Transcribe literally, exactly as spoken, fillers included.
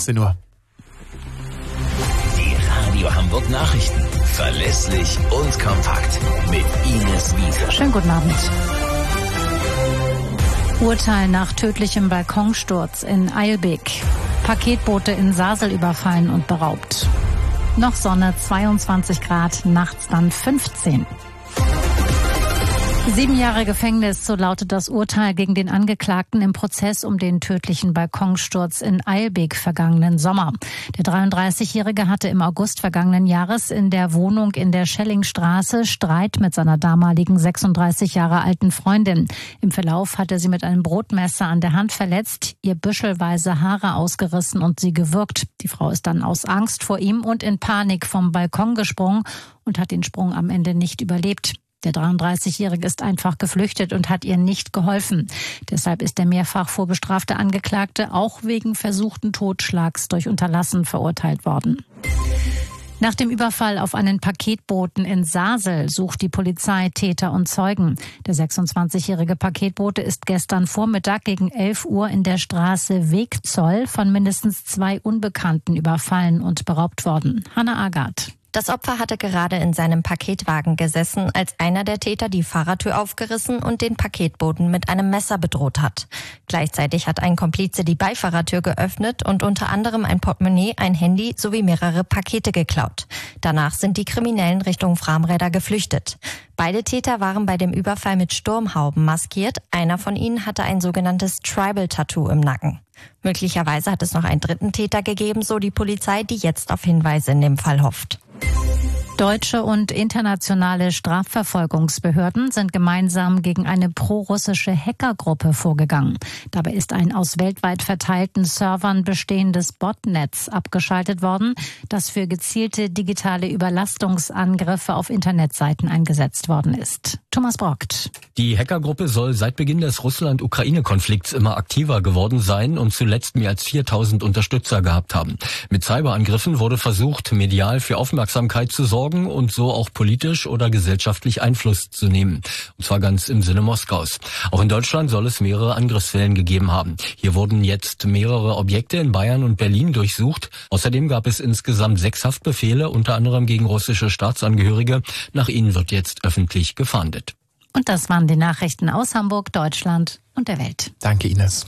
achtzehn Uhr. Die Radio Hamburg Nachrichten. Verlässlich und kompakt. Mit Ines Wiese. Schönen guten Abend. Urteil nach tödlichem Balkonsturz in Eilbek. Paketboote in Sasel überfallen und beraubt. Noch Sonne, zweiundzwanzig Grad, nachts dann fünfzehn. Sieben Jahre Gefängnis, so lautet das Urteil gegen den Angeklagten im Prozess um den tödlichen Balkonsturz in Eilbek vergangenen Sommer. Der dreiunddreißigjährige hatte im August vergangenen Jahres in der Wohnung in der Schellingstraße Streit mit seiner damaligen sechsunddreißig Jahre alten Freundin. Im Verlauf hat er sie mit einem Brotmesser an der Hand verletzt, ihr büschelweise Haare ausgerissen und sie gewürgt. Die Frau ist dann aus Angst vor ihm und in Panik vom Balkon gesprungen und hat den Sprung am Ende nicht überlebt. Der dreiunddreißigjährige ist einfach geflüchtet und hat ihr nicht geholfen. Deshalb ist der mehrfach vorbestrafte Angeklagte auch wegen versuchten Totschlags durch Unterlassen verurteilt worden. Nach dem Überfall auf einen Paketboten in Sasel sucht die Polizei Täter und Zeugen. Der sechsundzwanzigjährige Paketbote ist gestern Vormittag gegen elf Uhr in der Straße Wegzoll von mindestens zwei Unbekannten überfallen und beraubt worden. Hanna Agath. Das Opfer hatte gerade in seinem Paketwagen gesessen, als einer der Täter die Fahrertür aufgerissen und den Paketboten mit einem Messer bedroht hat. Gleichzeitig hat ein Komplize die Beifahrertür geöffnet und unter anderem ein Portemonnaie, ein Handy sowie mehrere Pakete geklaut. Danach sind die Kriminellen Richtung Framräder geflüchtet. Beide Täter waren bei dem Überfall mit Sturmhauben maskiert. Einer von ihnen hatte ein sogenanntes Tribal-Tattoo im Nacken. Möglicherweise hat es noch einen dritten Täter gegeben, so die Polizei, die jetzt auf Hinweise in dem Fall hofft. Deutsche und internationale Strafverfolgungsbehörden sind gemeinsam gegen eine prorussische Hackergruppe vorgegangen. Dabei ist ein aus weltweit verteilten Servern bestehendes Botnetz abgeschaltet worden, das für gezielte digitale Überlastungsangriffe auf Internetseiten eingesetzt worden ist. Thomas Brockt. Die Hackergruppe soll seit Beginn des Russland-Ukraine-Konflikts immer aktiver geworden sein und zuletzt mehr als viertausend Unterstützer gehabt haben. Mit Cyberangriffen wurde versucht, medial für Aufmerksamkeit zu sorgen und so auch politisch oder gesellschaftlich Einfluss zu nehmen. Und zwar ganz im Sinne Moskaus. Auch in Deutschland soll es mehrere Angriffswellen gegeben haben. Hier wurden jetzt mehrere Objekte in Bayern und Berlin durchsucht. Außerdem gab es insgesamt sechs Haftbefehle, unter anderem gegen russische Staatsangehörige. Nach ihnen wird jetzt öffentlich gefahndet. Und das waren die Nachrichten aus Hamburg, Deutschland und der Welt. Danke, Ines.